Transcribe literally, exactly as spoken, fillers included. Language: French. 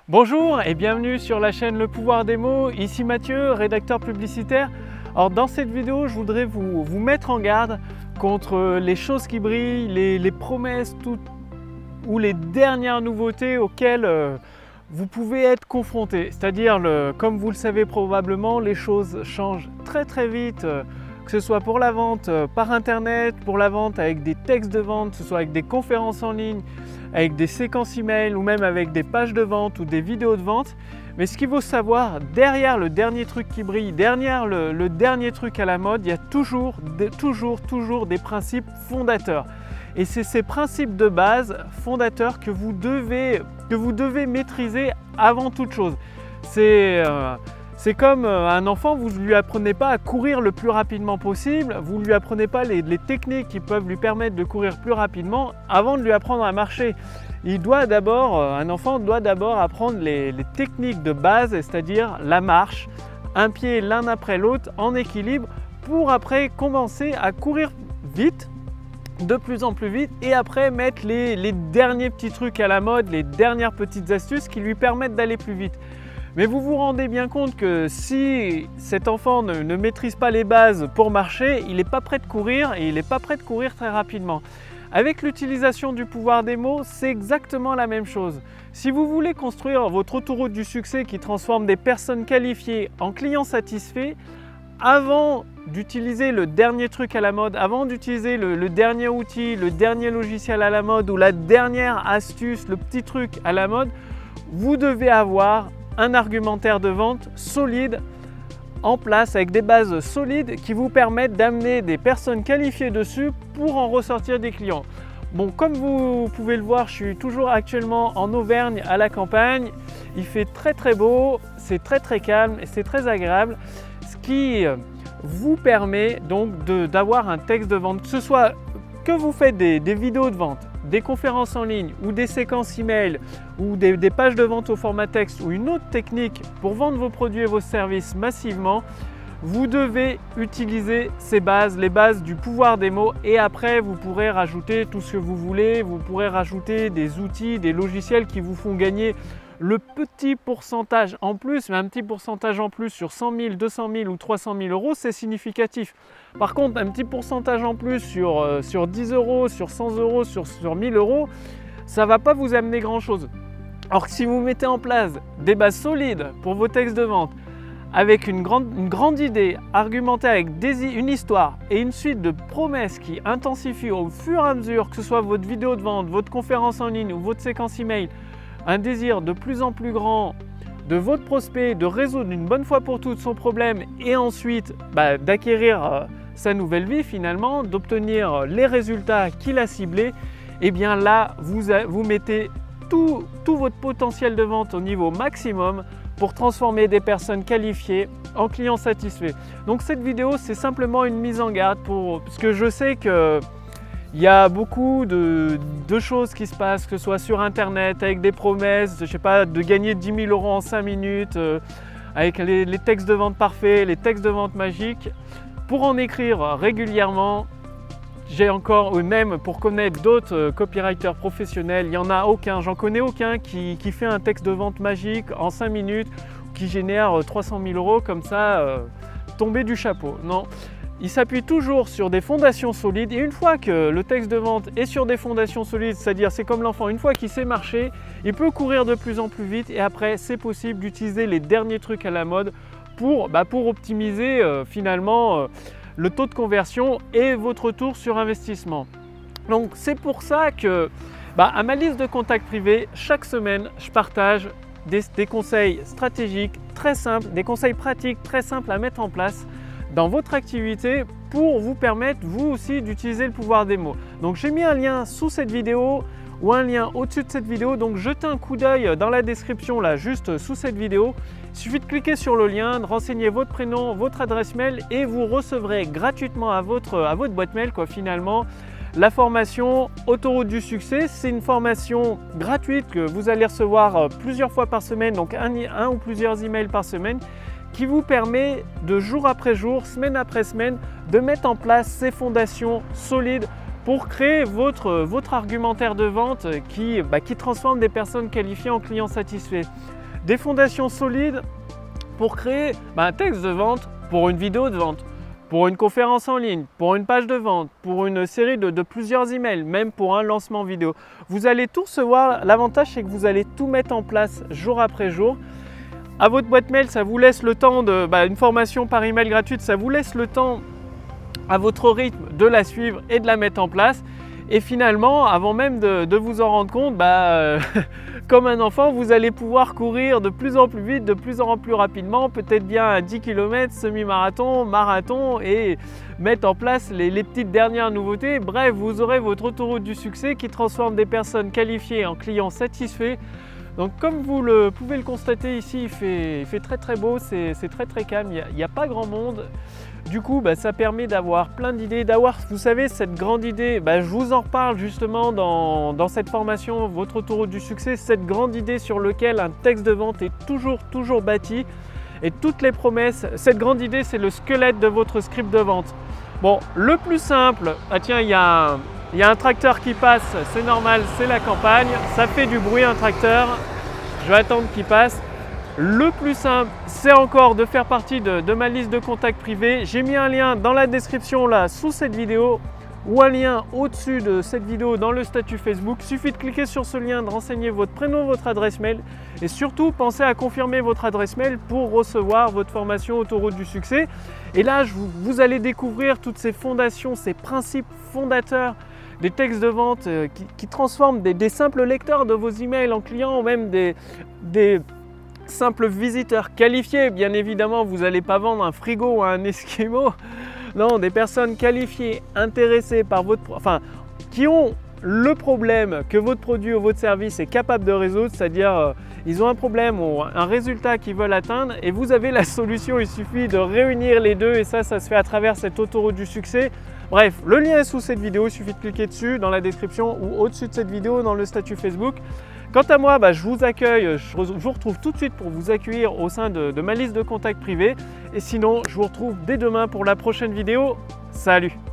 Bonjour et bienvenue sur la chaîne Le Pouvoir des mots, ici Mathieu, rédacteur publicitaire. Alors dans cette vidéo, je voudrais vous, vous mettre en garde contre les choses qui brillent, les, les promesses tout, ou les dernières nouveautés auxquelles euh, vous pouvez être confronté. C'est-à-dire, le, comme vous le savez probablement, les choses changent très très vite, euh, que ce soit pour la vente euh, par internet, pour la vente avec des textes de vente, que ce soit avec des conférences en ligne, avec des séquences email ou même avec des pages de vente ou des vidéos de vente. Mais ce qu'il faut savoir, derrière le dernier truc qui brille, derrière le, le dernier truc à la mode, il y a toujours, des, toujours, toujours des principes fondateurs. Et c'est ces principes de base fondateurs que vous devez, que vous devez maîtriser avant toute chose. C'est euh, c'est comme un enfant, vous ne lui apprenez pas à courir le plus rapidement possible, vous ne lui apprenez pas les, les techniques qui peuvent lui permettre de courir plus rapidement avant de lui apprendre à marcher. Il doit d'abord, un enfant doit d'abord apprendre les, les techniques de base, c'est-à-dire la marche, un pied l'un après l'autre en équilibre, pour après commencer à courir vite, de plus en plus vite, et après mettre les, les derniers petits trucs à la mode, les dernières petites astuces qui lui permettent d'aller plus vite. Mais vous vous rendez bien compte que si cet enfant ne, ne maîtrise pas les bases pour marcher, il n'est pas prêt de courir et il n'est pas prêt de courir très rapidement. Avec l'utilisation du pouvoir des mots, c'est exactement la même chose. Si vous voulez construire votre autoroute du succès qui transforme des personnes qualifiées en clients satisfaits, avant d'utiliser le dernier truc à la mode, avant d'utiliser le, le dernier outil, le dernier logiciel à la mode ou la dernière astuce, le petit truc à la mode, vous devez avoir un argumentaire de vente solide en place avec des bases solides qui vous permettent d'amener des personnes qualifiées dessus pour en ressortir des clients. Bon, comme vous pouvez le voir, je suis toujours actuellement en Auvergne à la campagne. Il fait très très beau, c'est très très calme et c'est très agréable, ce qui vous permet donc d'avoir un texte de vente, que ce soit que vous faites des, des vidéos de vente, des conférences en ligne ou des séquences email ou des, des pages de vente au format texte ou une autre technique pour vendre vos produits et vos services massivement, vous devez utiliser ces bases, les bases du pouvoir des mots, et après vous pourrez rajouter tout ce que vous voulez, vous pourrez rajouter des outils, des logiciels qui vous font gagner le petit pourcentage en plus, mais un petit pourcentage en plus sur cent mille, deux cent mille ou trois cent mille euros, c'est significatif. Par contre, un petit pourcentage en plus sur, euh, sur dix euros, sur cent euros, sur, sur mille euros, ça ne va pas vous amener grand chose. Alors que si vous mettez en place des bases solides pour vos textes de vente, avec une grande, une grande idée, argumentée avec des, une histoire et une suite de promesses qui intensifient au fur et à mesure, que ce soit votre vidéo de vente, votre conférence en ligne ou votre séquence email, un désir de plus en plus grand de votre prospect de résoudre une bonne fois pour toutes son problème et ensuite bah, d'acquérir euh, sa nouvelle vie finalement, d'obtenir les résultats qu'il a ciblés, et bien là vous, a, vous mettez tout, tout votre potentiel de vente au niveau maximum pour transformer des personnes qualifiées en clients satisfaits. Donc cette vidéo, c'est simplement une mise en garde pour, parce que je sais que il y a beaucoup de, de choses qui se passent, que ce soit sur internet, avec des promesses, je sais pas, de gagner dix mille euros en cinq minutes, euh, avec les, les textes de vente parfaits, les textes de vente magiques. Pour en écrire régulièrement, j'ai encore, ou même pour connaître d'autres euh, copywriters professionnels, il n'y en a aucun, j'en connais aucun qui, qui fait un texte de vente magique en cinq minutes, qui génère trois cent mille euros comme ça, euh, tombé du chapeau. Non. Il s'appuie toujours sur des fondations solides, et une fois que le texte de vente est sur des fondations solides, c'est-à-dire c'est comme l'enfant, une fois qu'il sait marcher, il peut courir de plus en plus vite, et après c'est possible d'utiliser les derniers trucs à la mode pour, bah, pour optimiser euh, finalement euh, le taux de conversion et votre retour sur investissement. Donc c'est pour ça que bah, à ma liste de contacts privés, chaque semaine je partage des, des conseils stratégiques très simples, des conseils pratiques très simples à mettre en place dans votre activité pour vous permettre vous aussi d'utiliser le pouvoir des mots. Donc j'ai mis un lien sous cette vidéo ou un lien au-dessus de cette vidéo, donc jetez un coup d'œil dans la description là juste sous cette vidéo. Il suffit de cliquer sur le lien, de renseigner votre prénom, votre adresse mail et vous recevrez gratuitement à votre, à votre boîte mail quoi, finalement la formation Autoroute du succès. C'est une formation gratuite que vous allez recevoir plusieurs fois par semaine, donc un, un ou plusieurs emails par semaine, qui vous permet de jour après jour, semaine après semaine, de mettre en place ces fondations solides pour créer votre, votre argumentaire de vente qui, bah, qui transforme des personnes qualifiées en clients satisfaits. Des fondations solides pour créer bah, un texte de vente pour une vidéo de vente, pour une conférence en ligne, pour une page de vente, pour une série de, de plusieurs emails, même pour un lancement vidéo. Vous allez tout recevoir. L'avantage, c'est que vous allez tout mettre en place jour après jour. À votre boîte mail, ça vous laisse le temps de, bah, une formation par email gratuite, ça vous laisse le temps à votre rythme de la suivre et de la mettre en place. Et finalement, avant même de, de vous en rendre compte, bah, euh, comme un enfant, vous allez pouvoir courir de plus en plus vite, de plus en plus rapidement, peut-être bien à dix kilomètres, semi-marathon, marathon, et mettre en place les, les petites dernières nouveautés. Bref, vous aurez votre autoroute du succès qui transforme des personnes qualifiées en clients satisfaits. Donc comme vous le, pouvez le constater ici, il fait, il fait très très beau, c'est très très calme, il n'y a, a pas grand monde. Du coup, bah, ça permet d'avoir plein d'idées, d'avoir, vous savez, cette grande idée, bah, je vous en reparle justement dans, dans cette formation, votre autoroute du succès, cette grande idée sur laquelle un texte de vente est toujours, toujours bâti. Et toutes les promesses, cette grande idée, c'est le squelette de votre script de vente. Bon, le plus simple, ah tiens, il y a un, il y a un tracteur qui passe, c'est normal, c'est la campagne, ça fait du bruit un tracteur, je vais attendre qu'il passe. Le plus simple, c'est encore de faire partie de, de ma liste de contacts privés. J'ai mis un lien dans la description là sous cette vidéo ou un lien au-dessus de cette vidéo dans le statut Facebook. Il suffit de cliquer sur ce lien, de renseigner votre prénom, votre adresse mail et surtout pensez à confirmer votre adresse mail pour recevoir votre formation Autoroute du succès. Et là, je vous, vous allez découvrir toutes ces fondations, ces principes fondateurs des textes de vente euh, qui, qui transforment des, des simples lecteurs de vos emails en clients ou même des, des simples visiteurs qualifiés. Bien évidemment, vous n'allez pas vendre un frigo ou un Esquimau. Non, des personnes qualifiées, intéressées par votre... Enfin, qui ont le problème que votre produit ou votre service est capable de résoudre, c'est-à-dire euh, ils ont un problème ou un résultat qu'ils veulent atteindre et vous avez la solution, il suffit de réunir les deux et ça, ça se fait à travers cette autoroute du succès. Bref, le lien est sous cette vidéo, il suffit de cliquer dessus dans la description ou au-dessus de cette vidéo dans le statut Facebook. Quant à moi, bah, je vous accueille, je vous retrouve tout de suite pour vous accueillir au sein de, de ma liste de contacts privés. Et sinon, je vous retrouve dès demain pour la prochaine vidéo. Salut!